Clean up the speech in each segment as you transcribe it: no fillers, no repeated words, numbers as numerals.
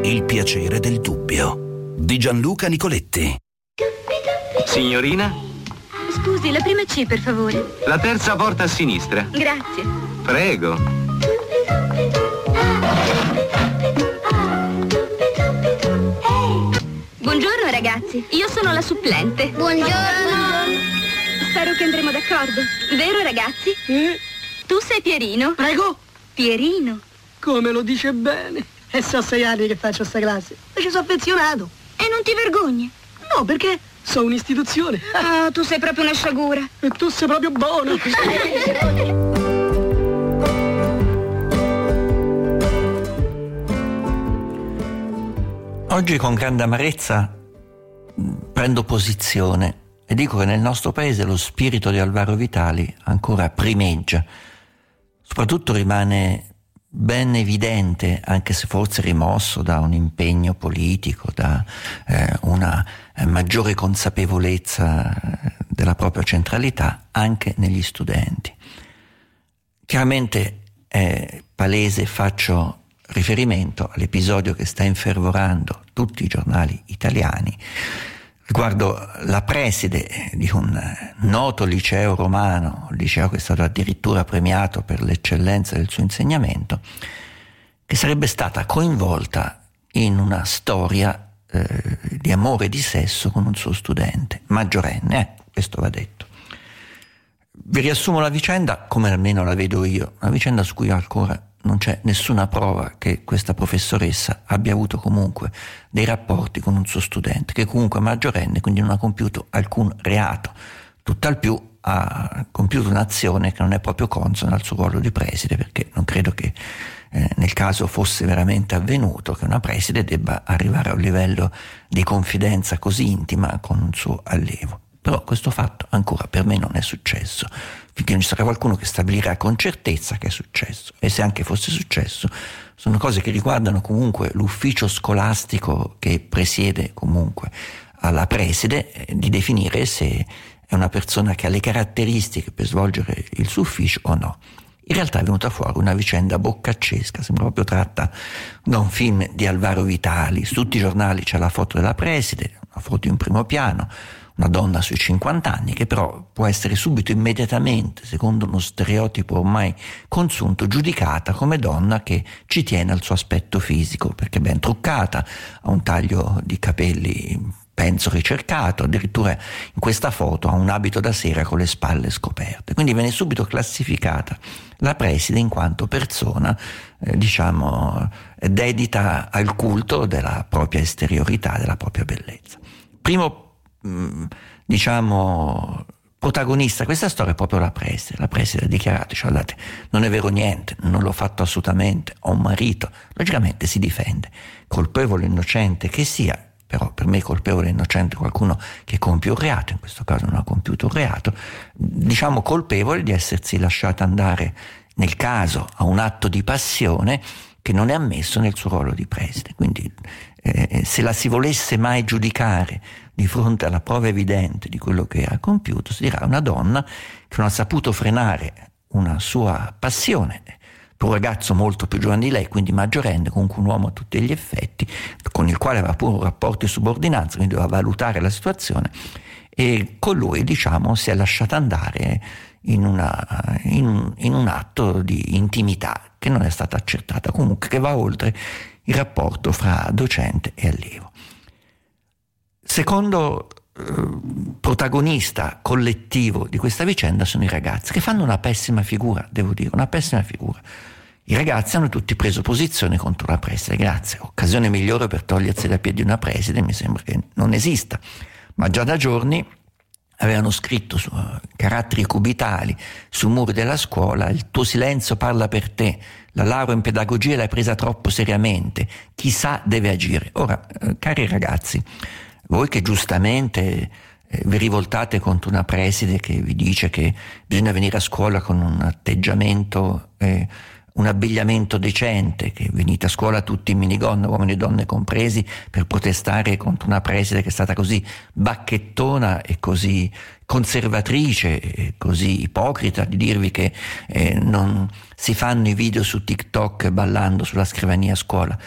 Il piacere del dubbio di Gianluca Nicoletti. Signorina? Scusi, la prima C, per favore. La terza porta a sinistra. Grazie. Prego. Buongiorno ragazzi, io sono la supplente. Buongiorno. Spero che andremo d'accordo. Vero ragazzi? Tu sei Pierino? Prego? Pierino. Come lo dice bene. E so 6 anni che faccio sta classe. E ci sono affezionato. E non ti vergogni? No, perché sono un'istituzione. Ah, tu sei proprio una sciagura. E tu sei proprio buono. Oggi con grande amarezza prendo posizione e dico che nel nostro paese lo spirito di Alvaro Vitali ancora primeggia. Soprattutto rimane ben evidente, anche se forse rimosso da un impegno politico, da una maggiore consapevolezza della propria centralità, anche negli studenti. Chiaramente è palese, faccio riferimento all'episodio che sta infervorando tutti i giornali italiani riguardo la preside di un noto liceo romano, un liceo che è stato addirittura premiato per l'eccellenza del suo insegnamento, che sarebbe stata coinvolta in una storia di amore e di sesso con un suo studente maggiorenne, questo va detto. Vi riassumo la vicenda come almeno la vedo io, una vicenda su cui ancora non c'è nessuna prova che questa professoressa abbia avuto comunque dei rapporti con un suo studente, che comunque è maggiorenne, quindi non ha compiuto alcun reato, tutt'al più ha compiuto un'azione che non è proprio consona al suo ruolo di preside, perché non credo che nel caso fosse veramente avvenuto che una preside debba arrivare a un livello di confidenza così intima con un suo allievo. Però questo fatto ancora per me non è successo, finché non ci sarà qualcuno che stabilirà con certezza che è successo. E se anche fosse successo, sono cose che riguardano comunque l'ufficio scolastico che presiede comunque alla preside, di definire se è una persona che ha le caratteristiche per svolgere il suo ufficio o no. In realtà è venuta fuori una vicenda boccaccesca, sembra proprio tratta da un film di Alvaro Vitali. Su tutti i giornali c'è la foto della preside, una foto in primo piano, una donna sui 50 anni che però può essere subito, immediatamente, secondo uno stereotipo ormai consunto, giudicata come donna che ci tiene al suo aspetto fisico, perché è ben truccata, ha un taglio di capelli penso ricercato, addirittura in questa foto ha un abito da sera con le spalle scoperte. Quindi viene subito classificata la preside in quanto persona, dedita al culto della propria esteriorità, della propria bellezza. Primo protagonista questa storia è proprio la preside. La preside ha dichiarato, guardate, non è vero niente, non l'ho fatto assolutamente, ho un marito. Logicamente si difende, colpevole o innocente che sia, però per me colpevole e innocente qualcuno che compie un reato, in questo caso non ha compiuto un reato, colpevole di essersi lasciata andare nel caso a un atto di passione che non è ammesso nel suo ruolo di preside. Quindi se la si volesse mai giudicare di fronte alla prova evidente di quello che ha compiuto, si dirà una donna che non ha saputo frenare una sua passione per un ragazzo molto più giovane di lei, quindi maggiorenne, comunque un uomo a tutti gli effetti, con il quale aveva pure un rapporto di subordinanza, quindi doveva valutare la situazione, e con lui si è lasciata andare in un atto di intimità che non è stata accertata, comunque che va oltre il rapporto fra docente e allievo. Secondo protagonista collettivo di questa vicenda sono i ragazzi, che fanno una pessima figura, devo dire, una pessima figura. I ragazzi hanno tutti preso posizione contro la preside. Grazie, occasione migliore per togliersi da piedi una preside mi sembra che non esista, ma già da giorni avevano scritto su caratteri cubitali sui muri della scuola: il tuo silenzio parla per te, la laurea in pedagogia l'hai presa troppo seriamente, chissà deve agire. Ora, cari ragazzi, voi che giustamente vi rivoltate contro una preside che vi dice che bisogna venire a scuola con un atteggiamento, un abbigliamento decente, che venite a scuola tutti in minigonna, uomini e donne compresi, per protestare contro una preside che è stata così bacchettona e così conservatrice e così ipocrita di dirvi che non si fanno i video su TikTok ballando sulla scrivania a scuola.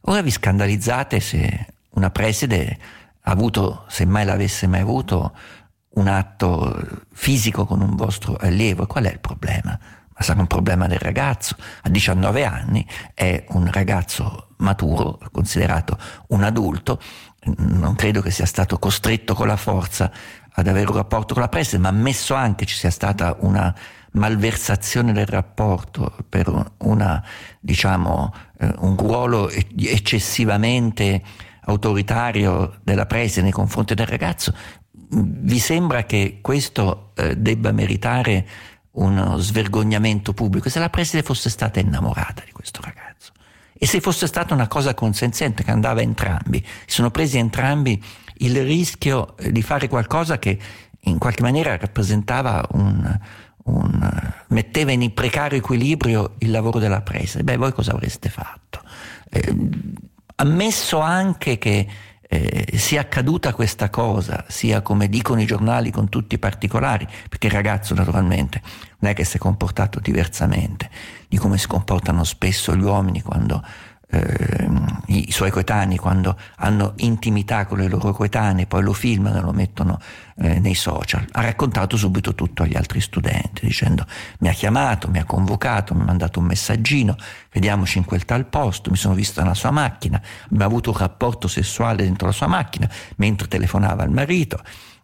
Ora vi scandalizzate se una preside ha avuto, se mai l'avesse mai avuto, un atto fisico con un vostro allievo. Qual è il problema? Ma sarà un problema del ragazzo. A 19 anni è un ragazzo maturo, considerato un adulto. Non credo che sia stato costretto con la forza ad avere un rapporto con la preside, ma ammesso anche ci sia stata una malversazione del rapporto per un ruolo eccessivamente autoritario della preside nei confronti del ragazzo, vi sembra che questo debba meritare uno svergognamento pubblico? Se la preside fosse stata innamorata di questo ragazzo e se fosse stata una cosa consenziente che andava a entrambi, si sono presi entrambi il rischio di fare qualcosa che in qualche maniera rappresentava metteva in precario equilibrio il lavoro della preside, voi cosa avreste fatto? Ammesso anche che sia accaduta questa cosa, sia come dicono i giornali con tutti i particolari, perché il ragazzo naturalmente non è che si è comportato diversamente di come si comportano spesso gli uomini quando i suoi coetanei, quando hanno intimità con le loro coetanee, poi lo filmano e lo mettono nei social. Ha raccontato subito tutto agli altri studenti dicendo: mi ha chiamato, mi ha convocato, mi ha mandato un messaggino, vediamoci in quel tal posto, mi sono visto nella sua macchina, abbiamo avuto un rapporto sessuale dentro la sua macchina mentre telefonava al marito.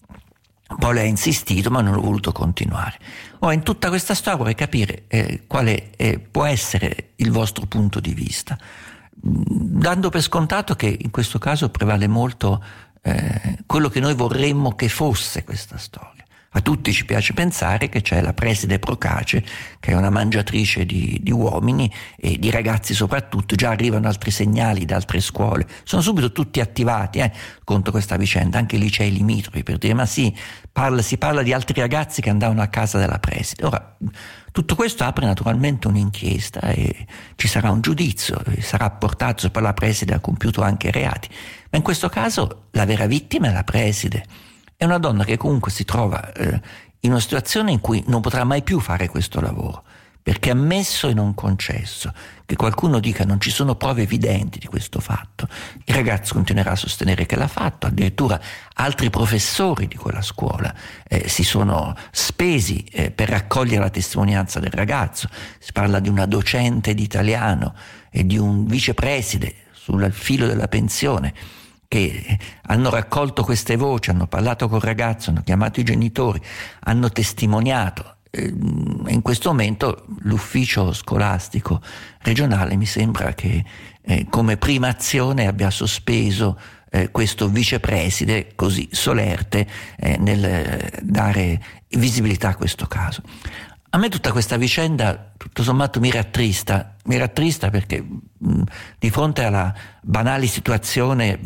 Poi lei ha insistito, ma non ho voluto continuare. Ora, in tutta questa storia vorrei capire quale può essere il vostro punto di vista, dando per scontato che in questo caso prevale molto quello che noi vorremmo che fosse questa storia. A tutti ci piace pensare che c'è la preside Procace, che è una mangiatrice di uomini e di ragazzi soprattutto. Già arrivano altri segnali da altre scuole, sono subito tutti attivati contro questa vicenda, anche licei limitrofi, per dire: ma sì, si parla di altri ragazzi che andavano a casa della preside. Ora, tutto questo apre naturalmente un'inchiesta e ci sarà un giudizio, sarà portato, se poi la preside ha compiuto anche reati, ma in questo caso la vera vittima è la preside. È una donna che comunque si trova in una situazione in cui non potrà mai più fare questo lavoro, perché ammesso e non concesso che qualcuno dica non ci sono prove evidenti di questo fatto, il ragazzo continuerà a sostenere che l'ha fatto. Addirittura altri professori di quella scuola si sono spesi per raccogliere la testimonianza del ragazzo. Si parla di una docente di italiano e di un vicepreside sul filo della pensione che hanno raccolto queste voci, hanno parlato col ragazzo, hanno chiamato i genitori, hanno testimoniato. In questo momento l'ufficio scolastico regionale mi sembra che come prima azione abbia sospeso questo vicepreside così solerte nel dare visibilità a questo caso. A me tutta questa vicenda, tutto sommato, mi rattrista perché di fronte alla banale situazione,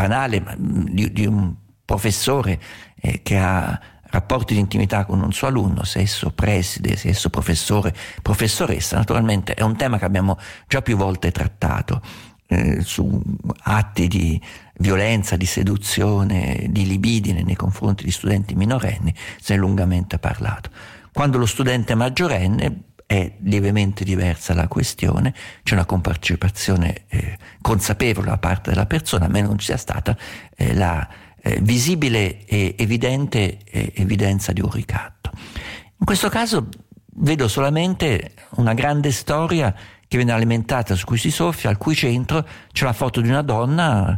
di un professore che ha rapporti di intimità con un suo alunno, se esso preside, se esso professore, professoressa, naturalmente è un tema che abbiamo già più volte trattato, su atti di violenza, di seduzione, di libidine nei confronti di studenti minorenni, se ne è lungamente parlato. Quando lo studente è maggiorenne è lievemente diversa la questione, c'è una compartecipazione consapevole da parte della persona, a meno non ci sia stata la visibile e evidente evidenza di un ricatto. In questo caso vedo solamente una grande storia che viene alimentata, su cui si soffia, al cui centro c'è la foto di una donna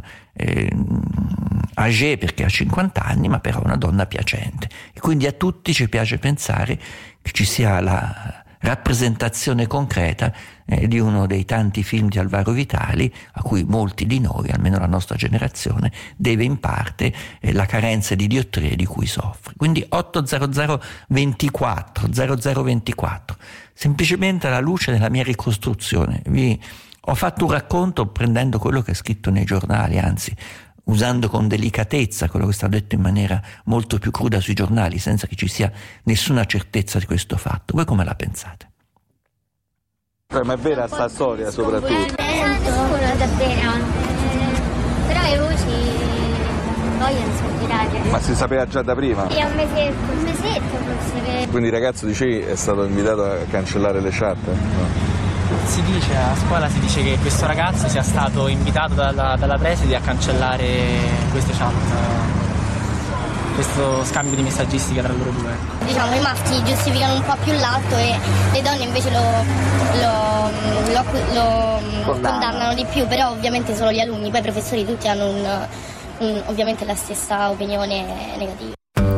âgée perché ha 50 anni, ma però una donna piacente. E quindi a tutti ci piace pensare che ci sia la rappresentazione concreta di uno dei tanti film di Alvaro Vitali a cui molti di noi, almeno la nostra generazione, deve in parte la carenza di diottrie di cui soffre. Quindi 800 24 0024, semplicemente alla luce della mia ricostruzione. Ho fatto un racconto prendendo quello che è scritto nei giornali, anzi usando con delicatezza quello che è stato detto in maniera molto più cruda sui giornali, senza che ci sia nessuna certezza di questo fatto. Voi come la pensate? Ma è vera sta storia soprattutto? Nessuno davvero, però le voci poi non sono girate. Ma si sapeva già da prima? Sì, un mesetto forse. Quindi il ragazzo, dicevi, è stato invitato a cancellare le chat? No. a scuola si dice che questo ragazzo sia stato invitato dalla preside a cancellare queste chat, questo scambio di messaggistica tra loro due. Diciamo, i maschi giustificano un po' più l'atto e le donne invece lo condannano di più, però ovviamente solo gli alunni, poi i professori tutti hanno ovviamente la stessa opinione negativa.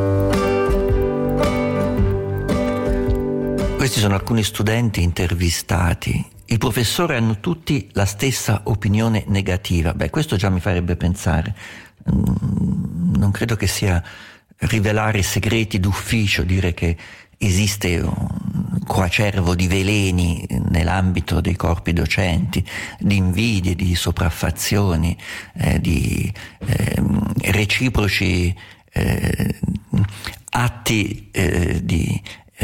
Questi sono alcuni studenti intervistati. I professori hanno tutti la stessa opinione negativa. Questo già mi farebbe pensare. Non credo che sia rivelare segreti d'ufficio dire che esiste un coacervo di veleni nell'ambito dei corpi docenti, di invidie, di sopraffazioni, di reciproci atti di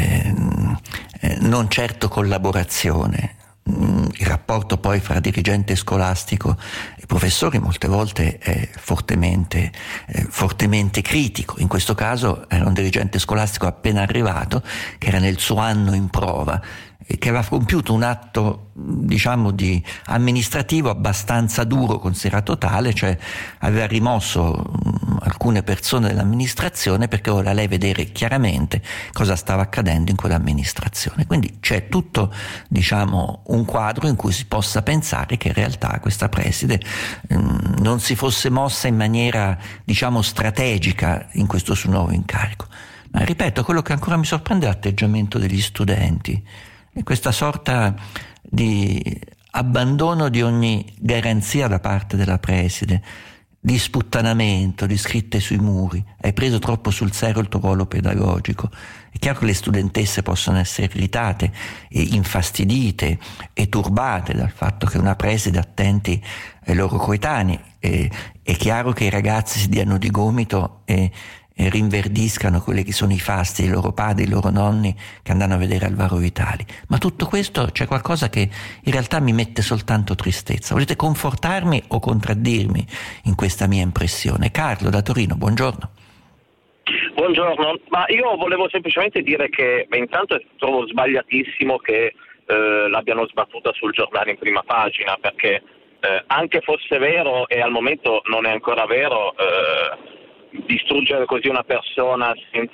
non certo collaborazione. Il rapporto poi fra dirigente scolastico e professori molte volte è fortemente critico. In questo caso era un dirigente scolastico appena arrivato, che era nel suo anno in prova e che aveva compiuto un atto, diciamo, di amministrativo abbastanza duro, considerato tale, cioè aveva rimosso alcune persone dell'amministrazione perché voleva lei vedere chiaramente cosa stava accadendo in quell'amministrazione. Quindi c'è tutto, diciamo, un quadro in cui si possa pensare che in realtà questa preside non si fosse mossa in maniera, diciamo, strategica in questo suo nuovo incarico. Ma ripeto, quello che ancora mi sorprende è l'atteggiamento degli studenti e questa sorta di abbandono di ogni garanzia da parte della preside, di sputtanamento, di scritte sui muri. Hai preso troppo sul serio il tuo ruolo pedagogico. È chiaro che le studentesse possono essere irritate e infastidite e turbate dal fatto che una preside attenti ai loro coetanei. È chiaro che i ragazzi si diano di gomito e rinverdiscano quelli che sono i fasti dei loro padri, dei loro nonni che andranno a vedere Alvaro Vitali. Ma tutto questo c'è qualcosa che in realtà mi mette soltanto tristezza. Volete confortarmi o contraddirmi in questa mia impressione? Carlo da Torino, buongiorno. Buongiorno, ma io volevo semplicemente dire che intanto trovo sbagliatissimo che l'abbiano sbattuta sul giornale in prima pagina, perché anche fosse vero, e al momento non è ancora vero, distruggere così una persona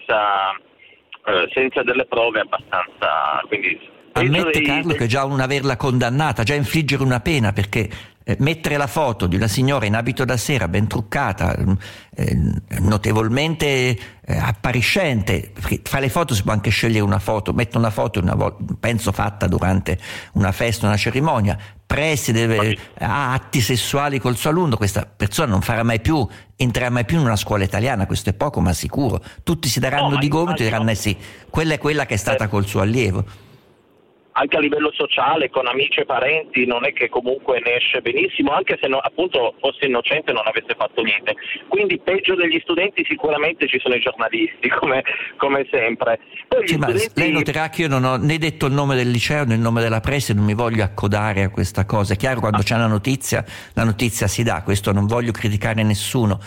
senza delle prove abbastanza, quindi ammette Carlo che già un averla condannata, già infliggere una pena, perché mettere la foto di una signora in abito da sera ben truccata, notevolmente appariscente, perché fra le foto si può anche scegliere una foto, metto una foto penso fatta durante una festa, una cerimonia, preside, ha atti sessuali col suo alunno, questa persona non entrerà mai più in una scuola italiana, questo è poco ma sicuro, tutti si daranno di gomito e diranno sì, quella è quella che è stata col suo allievo. Anche a livello sociale, con amici e parenti, non è che comunque ne esce benissimo, anche se appunto fosse innocente e non avesse fatto niente. Quindi peggio degli studenti sicuramente ci sono i giornalisti, come sempre. Poi sì, ma lei noterà che io non ho né detto il nome del liceo né il nome della preside, non mi voglio accodare a questa cosa. È chiaro, quando c'è la notizia si dà, questo non voglio criticare nessuno.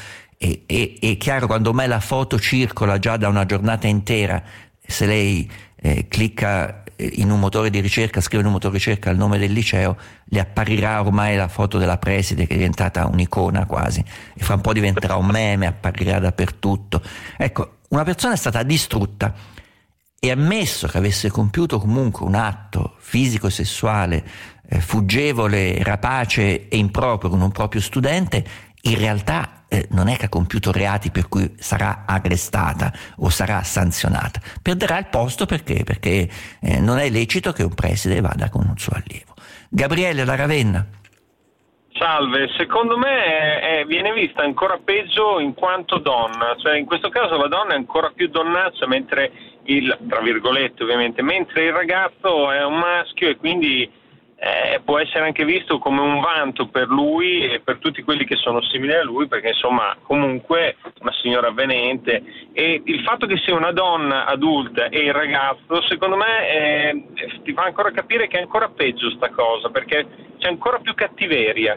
È chiaro, quando me la foto circola già da una giornata intera, se lei clicca in un motore di ricerca, scrive in un motore di ricerca il nome del liceo, le apparirà ormai la foto della preside, che è diventata un'icona quasi, e fra un po' diventerà un meme, apparirà dappertutto. Ecco, una persona è stata distrutta e ammesso che avesse compiuto comunque un atto fisico e sessuale fuggevole, rapace e improprio con un proprio studente, in realtà non è che ha compiuto reati per cui sarà arrestata o sarà sanzionata, perderà il posto perché non è lecito che un preside vada con un suo allievo. Gabriele da Ravenna. Salve, secondo me viene vista ancora peggio in quanto donna, cioè in questo caso la donna è ancora più donnaccia, mentre tra virgolette ovviamente, mentre il ragazzo è un maschio e quindi può essere anche visto come un vanto per lui e per tutti quelli che sono simili a lui, perché insomma comunque una signora avvenente, e il fatto che sia una donna adulta e il ragazzo secondo me ti fa ancora capire che è ancora peggio sta cosa, perché c'è ancora più cattiveria.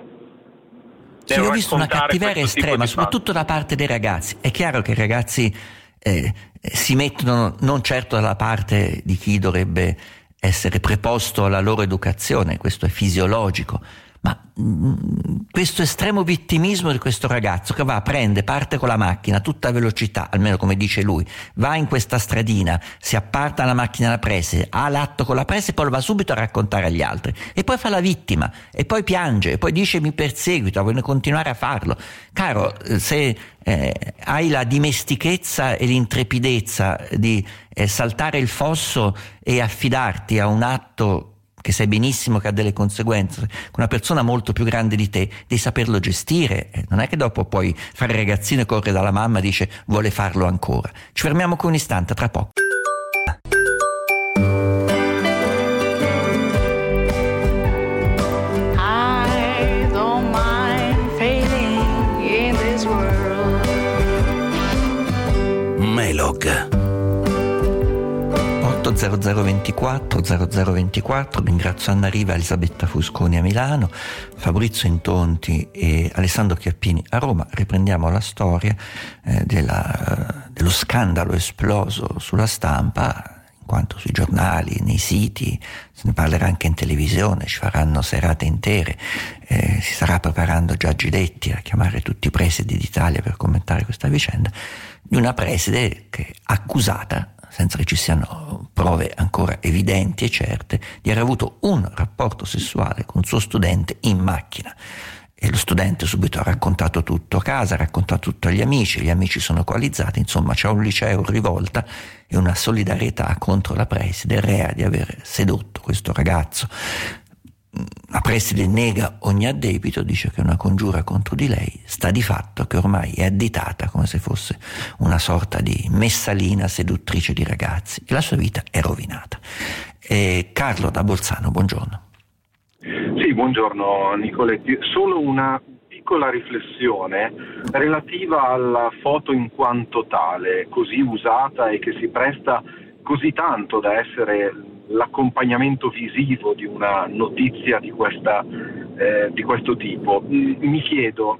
Sì, ho visto una cattiveria estrema, soprattutto da parte dei ragazzi. È chiaro che i ragazzi si mettono non certo dalla parte di chi dovrebbe essere preposto alla loro educazione, questo è fisiologico, ma questo estremo vittimismo di questo ragazzo che parte con la macchina a tutta velocità, almeno come dice lui, va in questa stradina, si apparta la macchina alla preside, ha l'atto con la preside, poi va subito a raccontare agli altri e poi fa la vittima e poi piange e poi dice mi perseguita, vuole continuare a farlo. Caro, se hai la dimestichezza e l'intrepidezza di saltare il fosso e affidarti a un atto che sai benissimo che ha delle conseguenze, con una persona molto più grande di te, devi saperlo gestire. Non è che dopo puoi fare il ragazzino e corre dalla mamma e dice vuole farlo ancora. Ci fermiamo qui un istante, tra poco. I don't mind failing in this world. Melog 0024, ringrazio Anna Riva, Elisabetta Fusconi a Milano, Fabrizio Intonti e Alessandro Chiappini a Roma. Riprendiamo la storia dello scandalo esploso sulla stampa, in quanto sui giornali, nei siti, se ne parlerà anche in televisione, ci faranno serate intere, si starà preparando già Giletti a chiamare tutti i presidi d'Italia per commentare questa vicenda, di una preside che è accusata, senza che ci siano prove ancora evidenti e certe, di aver avuto un rapporto sessuale con un suo studente in macchina. E lo studente subito ha raccontato tutto a casa, ha raccontato tutto agli amici, gli amici sono coalizzati, insomma c'è un liceo in rivolta e una solidarietà contro la preside, rea di aver sedotto questo ragazzo. La preside nega ogni addebito, dice che è una congiura contro di lei, sta di fatto che ormai è additata come se fosse una sorta di messalina seduttrice di ragazzi e la sua vita è rovinata. Carlo da Bolzano, buongiorno. Sì, buongiorno Nicoletti. Solo una piccola riflessione relativa alla foto in quanto tale, così usata e che si presta così tanto da essere l'accompagnamento visivo di una notizia di questo tipo. Mi chiedo,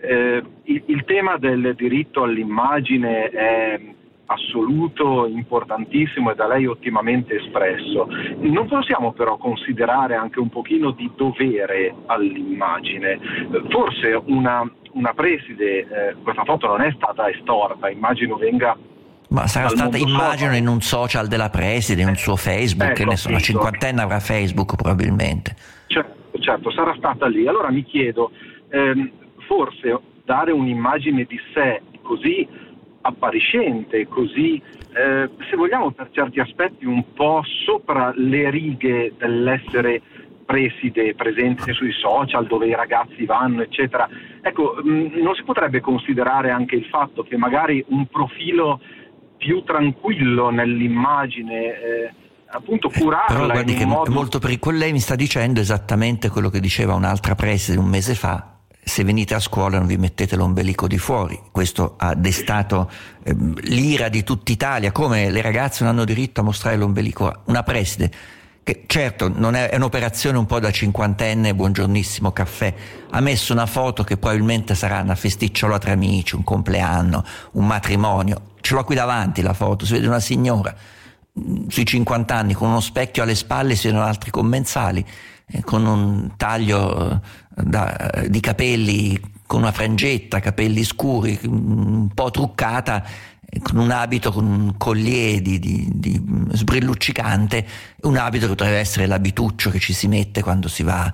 il tema del diritto all'immagine è assoluto, importantissimo e da lei ottimamente espresso. Non possiamo però considerare anche un pochino di dovere all'immagine. Forse una preside, questa foto non è stata estorta, immagino venga... Ma sarà stata, immagino, in un social della preside, in un suo Facebook, che ne so, una cinquantenne avrà Facebook probabilmente. Certo, sarà stata lì. Allora mi chiedo, forse dare un'immagine di sé così appariscente, così, se vogliamo per certi aspetti un po' sopra le righe dell'essere preside, presente sui social dove i ragazzi vanno, eccetera. Ecco, non si potrebbe considerare anche il fatto che magari un profilo più tranquillo nell'immagine, appunto curarla. Però guardi che modo... è molto pericoloso. Lei mi sta dicendo esattamente quello che diceva un'altra preside un mese fa: se venite a scuola non vi mettete l'ombelico di fuori. Questo ha destato l'ira di tutta Italia, come le ragazze non hanno diritto a mostrare l'ombelico. Una preside che certo non è un'operazione un po' da cinquantenne, buongiornissimo caffè, ha messo una foto che probabilmente sarà una festicciola tra amici, un compleanno, un matrimonio. Ce l'ho qui davanti la foto, si vede una signora sui 50 anni con uno specchio alle spalle, si vedono altri commensali, con un taglio di capelli, con una frangetta, capelli scuri, un po' truccata, con un abito, con un collier di sbrilluccicante, un abito che potrebbe essere l'abituccio che ci si mette quando si va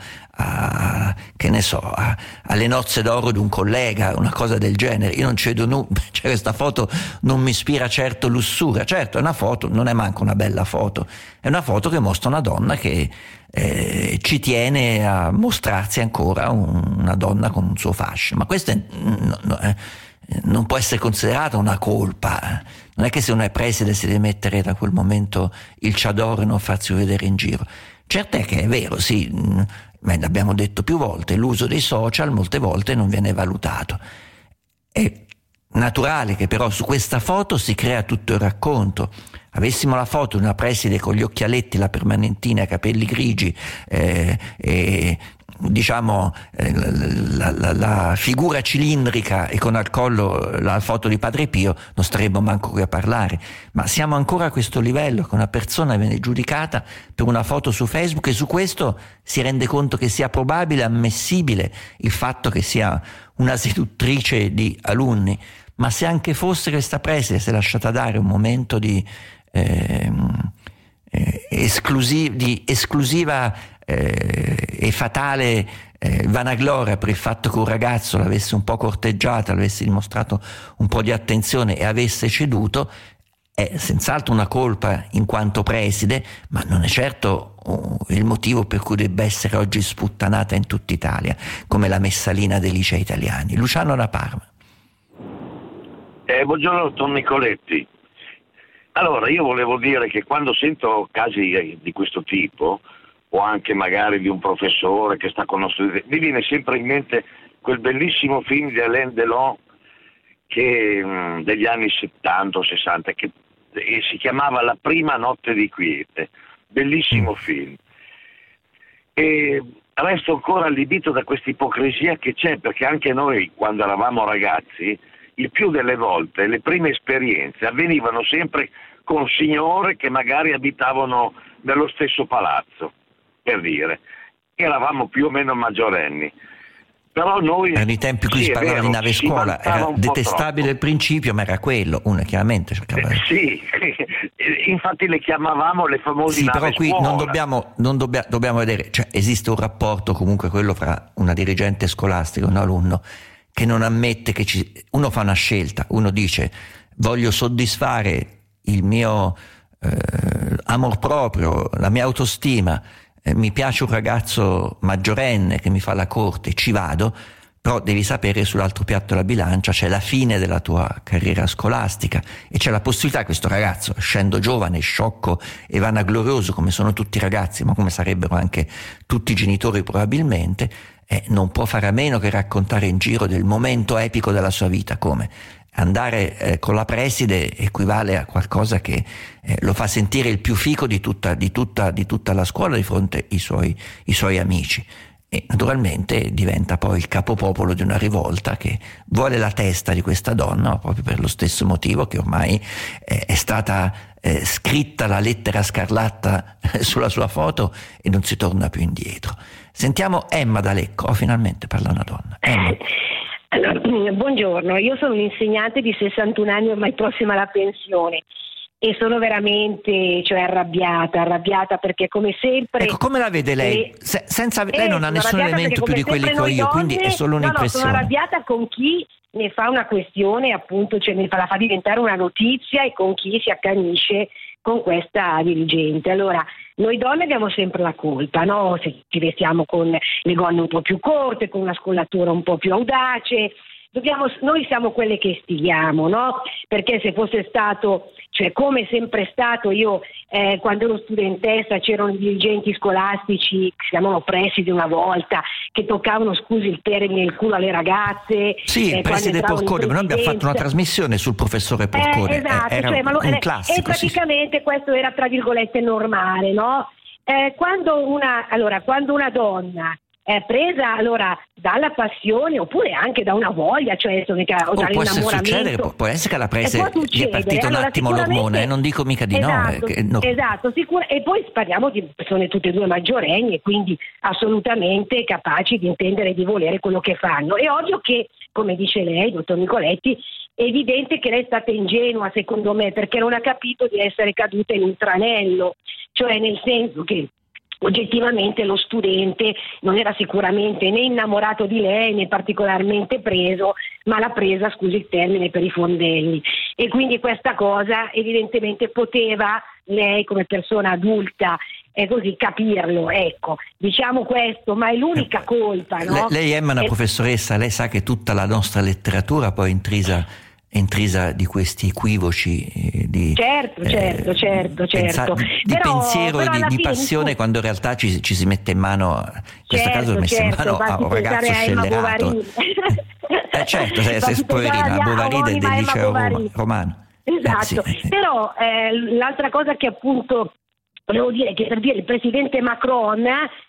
alle nozze d'oro di un collega, una cosa del genere. Io non ci vedo cioè questa foto non mi ispira certo lussuria. Certo, è una foto, non è manco una bella foto, è una foto che mostra una donna che ci tiene a mostrarsi ancora una donna con un suo fascio, ma questo non può essere considerata una colpa. Non è che se uno è preside si deve mettere da quel momento il chador e non farsi vedere in giro. Certo è che è vero, sì, ma l'abbiamo detto più volte, l'uso dei social molte volte non viene valutato. È naturale che però su questa foto si crea tutto il racconto. Avessimo la foto di una preside con gli occhialetti, la permanentina, i capelli grigi, diciamo la figura cilindrica e con al collo la foto di Padre Pio, non staremmo manco qui a parlare, ma siamo ancora a questo livello, che una persona viene giudicata per una foto su Facebook, e su questo si rende conto che sia probabile, ammissibile il fatto che sia una seduttrice di alunni. Ma se anche fosse questa preside, si è lasciata dare un momento di esclusiva e fatale vanagloria per il fatto che un ragazzo l'avesse un po' corteggiata, l'avesse dimostrato un po' di attenzione e avesse ceduto, è senz'altro una colpa in quanto preside, ma non è certo il motivo per cui debba essere oggi sputtanata in tutta Italia come la messalina dei licei italiani. Luciano da Parma. Buongiorno dottor Nicoletti. Allora, io volevo dire che quando sento casi di questo tipo, o anche magari di un professore che sta con nostro, mi viene sempre in mente quel bellissimo film di Alain Delon degli anni 70 o 60 che si chiamava La prima notte di quiete, bellissimo film. E resto ancora allibito da questa ipocrisia che c'è, perché anche noi quando eravamo ragazzi, il più delle volte le prime esperienze avvenivano sempre con signore che magari abitavano nello stesso palazzo, per dire. Eravamo più o meno maggiorenni. Però noi... Erano i tempi in cui si parlava di nave scuola, era detestabile il principio, ma era quello, uno chiaramente cercava... Sì, infatti le chiamavamo le famose nave però qui scuola. dobbiamo vedere, cioè esiste un rapporto comunque quello fra una dirigente scolastica e un alunno che non ammette che uno fa una scelta, uno dice voglio soddisfare il mio amor proprio, la mia autostima, mi piace un ragazzo maggiorenne che mi fa la corte, ci vado, però devi sapere che sull'altro piatto della bilancia c'è la fine della tua carriera scolastica e c'è la possibilità che questo ragazzo, essendo giovane, sciocco e vanaglorioso come sono tutti i ragazzi, ma come sarebbero anche tutti i genitori probabilmente, non può fare a meno che raccontare in giro del momento epico della sua vita. Come andare con la preside equivale a qualcosa che lo fa sentire il più fico di tutta la scuola di fronte ai suoi amici, e naturalmente diventa poi il capopopolo di una rivolta che vuole la testa di questa donna, proprio per lo stesso motivo che ormai è stata scritta la lettera scarlatta sulla sua foto e non si torna più indietro. Sentiamo Emma da Lecco. Finalmente parla una donna. Emma. Allora, buongiorno, io sono un'insegnante di 61 anni ormai prossima alla pensione e sono veramente arrabbiata perché come sempre... Ecco, come la vede lei? Lei non ha nessun elemento più di quelli che ho io, quindi è solo un'impressione. Sono arrabbiata con chi ne fa una questione, appunto, cioè la fa diventare una notizia, e con chi si accanisce con questa dirigente. Allora, noi donne abbiamo sempre la colpa, no? Se ci vestiamo con le gonne un po' più corte, con una scollatura un po' più audace, noi siamo quelle che stighiamo, no? Perché se fosse stato, cioè come è sempre stato, io quando ero studentessa c'erano dirigenti scolastici che si chiamavano presidi una volta, che toccavano, scusi il termine, il culo alle ragazze. Sì, il preside Porcone, ma noi abbiamo fatto una trasmissione sul professore Porcone. Esatto, era un classico. E praticamente questo era tra virgolette normale, no? Quando una donna è presa dalla passione oppure anche da una voglia, cioè dall'innamoramento. Può essere che la presa gli è partito un attimo l'ormone, non dico mica di no. Esatto, sicuro. E poi parliamo di persone tutte e due maggiorenni e quindi assolutamente capaci di intendere e di volere quello che fanno. È ovvio che, come dice lei, dottor Nicoletti, è evidente che lei è stata ingenua, secondo me, perché non ha capito di essere caduta in un tranello, cioè nel senso che oggettivamente lo studente non era sicuramente né innamorato di lei né particolarmente preso, ma l'ha presa, scusi il termine, per i fondelli, e quindi questa cosa evidentemente poteva lei come persona adulta capirlo, ecco, diciamo questo, ma è l'unica colpa, no? Lei Emma è una professoressa, lei sa che tutta la nostra letteratura poi è intrisa di questi equivoci di pensiero e di passione, quando in realtà ci si mette in mano, in questo caso si è messo in mano a un ragazzo scellerato. Certo, se poverina, Bovary del liceo romano. Esatto, sì. Però l'altra cosa che appunto volevo dire, che per dire il presidente Macron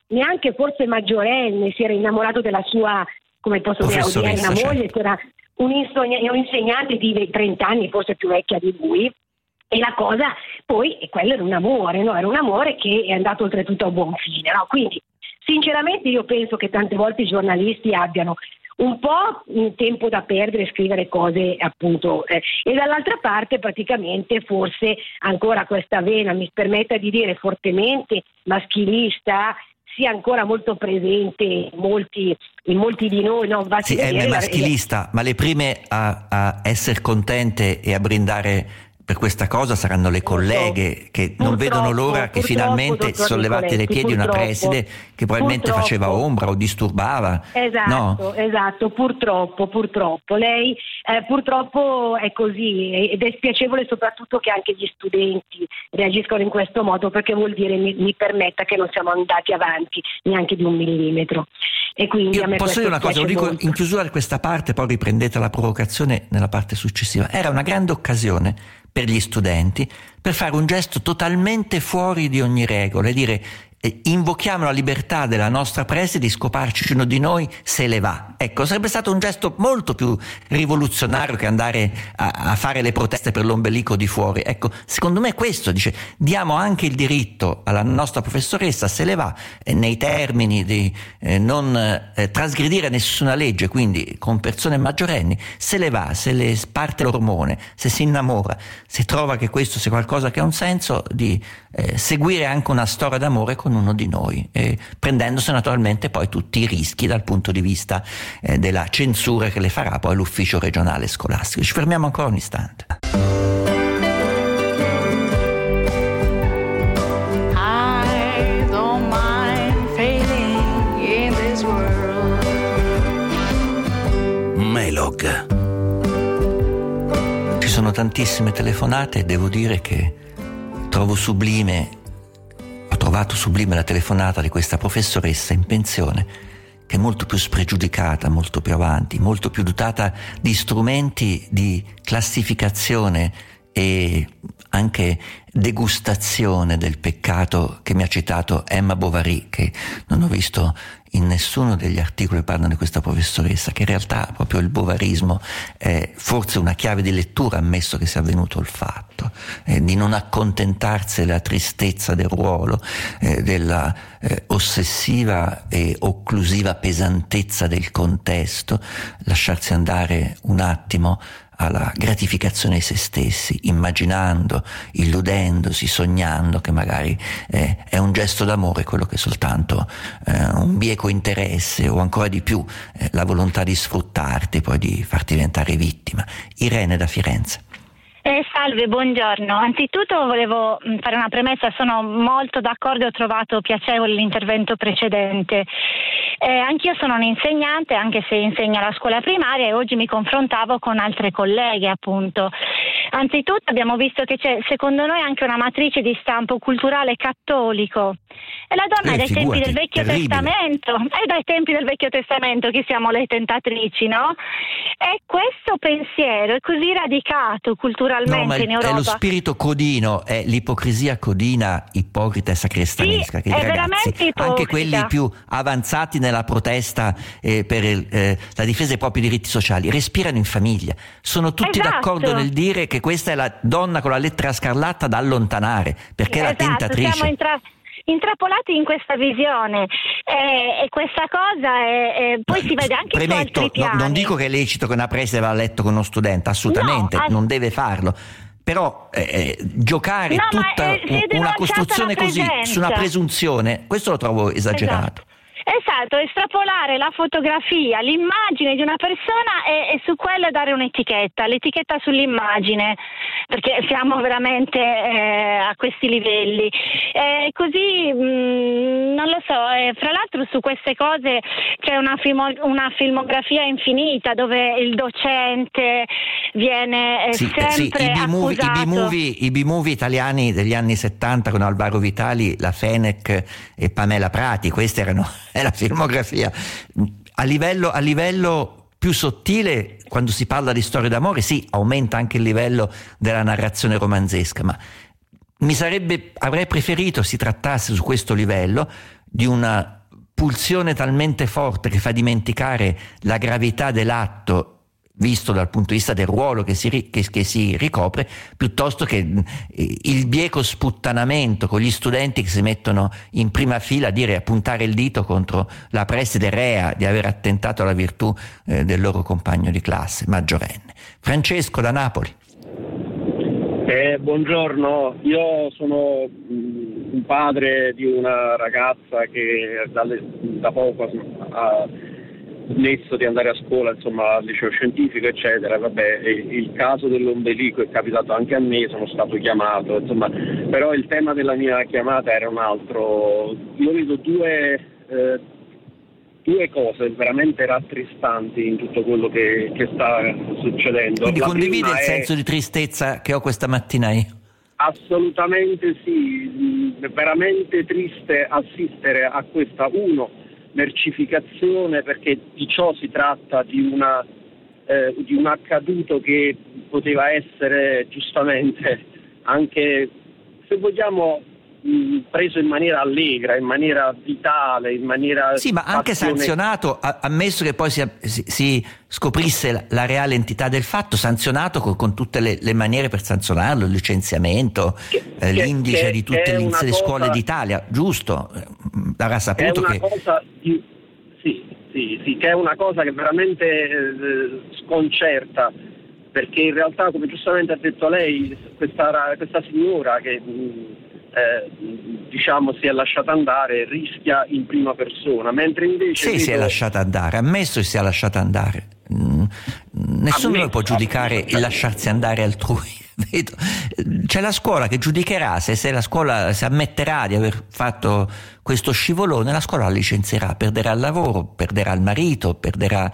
neanche forse maggiorenne, si era innamorato della sua, come posso dire, odierna moglie, che era un insegnante di 30 anni, forse più vecchia di lui. E la cosa poi, quello era un amore, no? Era un amore che è andato oltretutto a buon fine, no? Quindi sinceramente io penso che tante volte i giornalisti abbiano un po' tempo da perdere a scrivere cose appunto e dall'altra parte praticamente forse ancora questa vena, mi permetta di dire, fortemente maschilista sia ancora molto presente in molti di noi, no? Sì, è maschilista, ma le prime a essere contente e a brindare per questa cosa saranno le colleghe che non vedono l'ora che finalmente si sollevate dai piedi una preside che probabilmente faceva ombra o disturbava. Esatto, purtroppo. Lei purtroppo è così ed è spiacevole soprattutto che anche gli studenti reagiscono in questo modo, perché vuol dire, mi permetta, che non siamo andati avanti neanche di 1 millimetro. E quindi a me posso dire una cosa, lo dico molto. in chiusura di questa parte, poi riprendete la provocazione nella parte successiva. Era una grande occasione per gli studenti per fare un gesto totalmente fuori di ogni regola e dire: invochiamo la libertà della nostra preside di scoparci uno di noi se le va. Ecco, sarebbe stato un gesto molto più rivoluzionario che andare a fare le proteste per l'ombelico di fuori. Ecco, secondo me questo dice: diamo anche il diritto alla nostra professoressa, se le va, nei termini di non trasgredire nessuna legge, quindi con persone maggiorenni, se le va, se le parte l'ormone, se si innamora, se trova che questo sia qualcosa che ha un senso, di seguire anche una storia d'amore con uno di noi, prendendosi naturalmente poi tutti i rischi dal punto di vista della censura che le farà poi l'ufficio regionale scolastico. Ci fermiamo ancora un istante. I don't mind failing in this world. Melog. Ci sono tantissime telefonate e devo dire che ho trovato sublime la telefonata di questa professoressa in pensione, che è molto più spregiudicata, molto più avanti, molto più dotata di strumenti di classificazione e anche degustazione del peccato, che mi ha citato Emma Bovary, che non ho visto in nessuno degli articoli che parlano di questa professoressa, che in realtà proprio il bovarismo è forse una chiave di lettura, ammesso che sia avvenuto il fatto, di non accontentarsi della tristezza del ruolo, della ossessiva e occlusiva pesantezza del contesto, lasciarsi andare un attimo alla gratificazione di se stessi, immaginando, illudendosi, sognando che magari è un gesto d'amore quello che è soltanto un bieco interesse, o ancora di più la volontà di sfruttarti, poi di farti diventare vittima. Irene da Firenze. Salve, buongiorno. Anzitutto volevo fare una premessa, sono molto d'accordo e ho trovato piacevole l'intervento precedente. Anch'io sono un'insegnante, anche se insegno alla scuola primaria, e oggi mi confrontavo con altre colleghe, appunto. Anzitutto abbiamo visto che c'è, secondo noi, anche una matrice di stampo culturale cattolico. E la donna è dai tempi del Vecchio Testamento, che siamo le tentatrici, no? E questo pensiero è così radicato culturalmente in Europa. È lo spirito codino, è l'ipocrisia codina, ipocrita e sacrestanesca, che i ragazzi, anche quelli più avanzati nella protesta per la difesa dei propri diritti sociali, respirano in famiglia. Sono tutti d'accordo nel dire che questa è la donna con la lettera scarlatta da allontanare, perché è la tentatrice. Siamo intrappolati in questa visione e questa cosa poi si vede anche su altri piani. Non dico che è lecito che una preside vada a letto con uno studente, assolutamente, non deve farlo. Però giocare tutta una costruzione così su una presunzione, questo lo trovo esagerato. Esatto, estrapolare la fotografia, l'immagine di una persona e su quello dare l'etichetta sull'immagine, perché siamo veramente a questi livelli. Così, non lo so, fra l'altro su queste cose c'è una filmografia infinita dove il docente viene sempre accusato. I B-movie italiani degli anni 70 con Alvaro Vitali, la Fenech e Pamela Prati, queste erano... è la filmografia. A livello più sottile, quando si parla di storie d'amore, sì, aumenta anche il livello della narrazione romanzesca, ma avrei preferito si trattasse su questo livello di una pulsione talmente forte che fa dimenticare la gravità dell'atto visto dal punto di vista del ruolo che si ricopre, piuttosto che il bieco sputtanamento con gli studenti che si mettono in prima fila a puntare il dito contro la preside rea di aver attentato alla virtù del loro compagno di classe maggiorenne. Francesco da Napoli. Buongiorno, io sono un padre di una ragazza che da poco ha smesso di andare a scuola, insomma, al liceo scientifico, eccetera. Vabbè, il caso dell'ombelico è capitato anche a me, sono stato chiamato, insomma, però il tema della mia chiamata era un altro. Io vedo due cose veramente rattristanti in tutto quello che sta succedendo. Quindi la condivide il senso di tristezza che ho questa mattina io? Assolutamente sì, è veramente triste assistere a questa mercificazione, perché di ciò si tratta, di un accaduto che poteva essere giustamente anche, se vogliamo, preso in maniera allegra, in maniera vitale, in maniera sì, ma anche sanzionato, ammesso che poi si scoprisse la reale entità del fatto, sanzionato con tutte le maniere per sanzionarlo, il licenziamento, l'indice di tutte le scuole d'Italia, giusto? L'avrà saputo che che è una cosa che veramente sconcerta, perché in realtà, come giustamente ha detto lei, questa signora che si è lasciata andare rischia in prima persona, mentre invece si è lasciata andare, ammesso che sia lasciata andare. Nessuno può giudicare il lasciarsi andare altrui. C'è la scuola che giudicherà, se la scuola si ammetterà di aver fatto questo scivolone, la scuola la licenzierà, perderà il lavoro, perderà il marito, perderà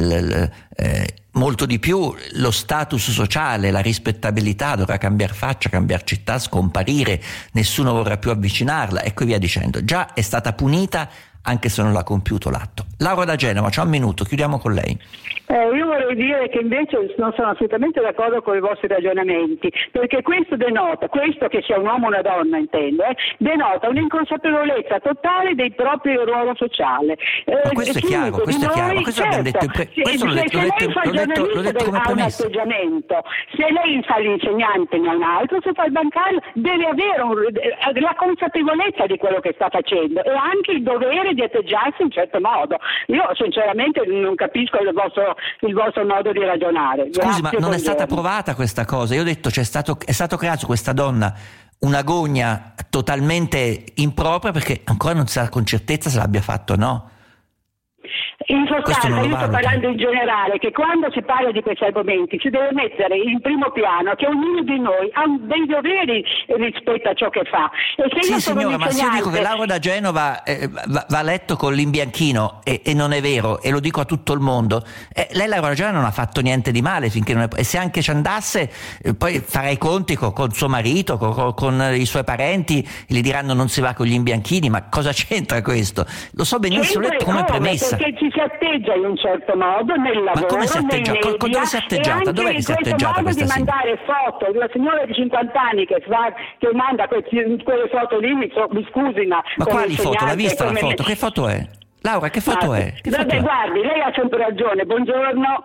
molto di più lo status sociale, la rispettabilità, dovrà cambiare faccia, cambiare città, scomparire, nessuno vorrà più avvicinarla e così via dicendo. Già è stata punita anche se non l'ha compiuto l'atto. Laura da Genova, c'è un minuto, chiudiamo con lei. Io vorrei dire che invece non sono assolutamente d'accordo con i vostri ragionamenti, perché questo che sia un uomo o una donna intendo, denota un'inconsapevolezza totale del proprio ruolo sociale. Ma questo è chiaro, ma questo abbiamo detto questo l'ho detto come premessa. Se lei fa l'insegnante non altro, se fa il bancario deve avere la consapevolezza di quello che sta facendo e anche il dovere di atteggiarsi in un certo modo. Io sinceramente non capisco il vostro modo di ragionare. Scusi, ma non è stata provata questa cosa? Io ho detto è stato creato su questa donna una gogna totalmente impropria, perché ancora non si sa con certezza se l'abbia fatto o no. In sostanza, io sto parlando in generale, che quando si parla di questi argomenti si deve mettere in primo piano che ognuno di noi ha dei doveri rispetto a ciò che fa. E se signora, ma se io dico che Laura da Genova va letto con l'imbianchino e non è vero, e lo dico a tutto il mondo, lei Laura da Genova non ha fatto niente di male finché non è, e se anche ci andasse poi farà i conti con suo marito, con i suoi parenti, gli diranno non si va con gli imbianchini, ma cosa c'entra questo? Lo so benissimo, letto come premessa. Perché ci si atteggia in un certo modo nel lavoro, ma come si atteggia? Dove si è atteggiata? Dov'è che si è atteggiata questa signora? Di mandare foto, la signora di 50 anni che manda quelle foto lì, mi scusi, ma quali foto? L'ha vista la foto? Che foto è? Laura, che foto è? Guardi, lei ha sempre ragione, buongiorno.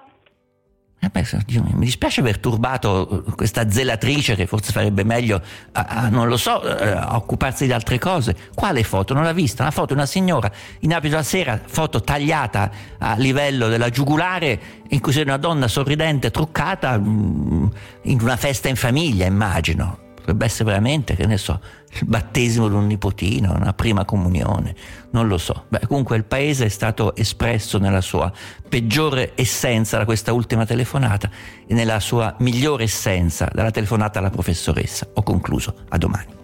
Mi dispiace aver turbato questa zelatrice che forse farebbe meglio non lo so, a occuparsi di altre cose. Quale foto? Non l'ha vista? Una foto di una signora in abito da sera, foto tagliata a livello della giugulare, in cui c'è una donna sorridente, truccata, in una festa in famiglia, immagino. Potrebbe essere veramente, che ne so, il battesimo di un nipotino, una prima comunione, non lo so. Comunque il paese è stato espresso nella sua peggiore essenza da questa ultima telefonata e nella sua migliore essenza dalla telefonata alla professoressa. Ho concluso, a domani.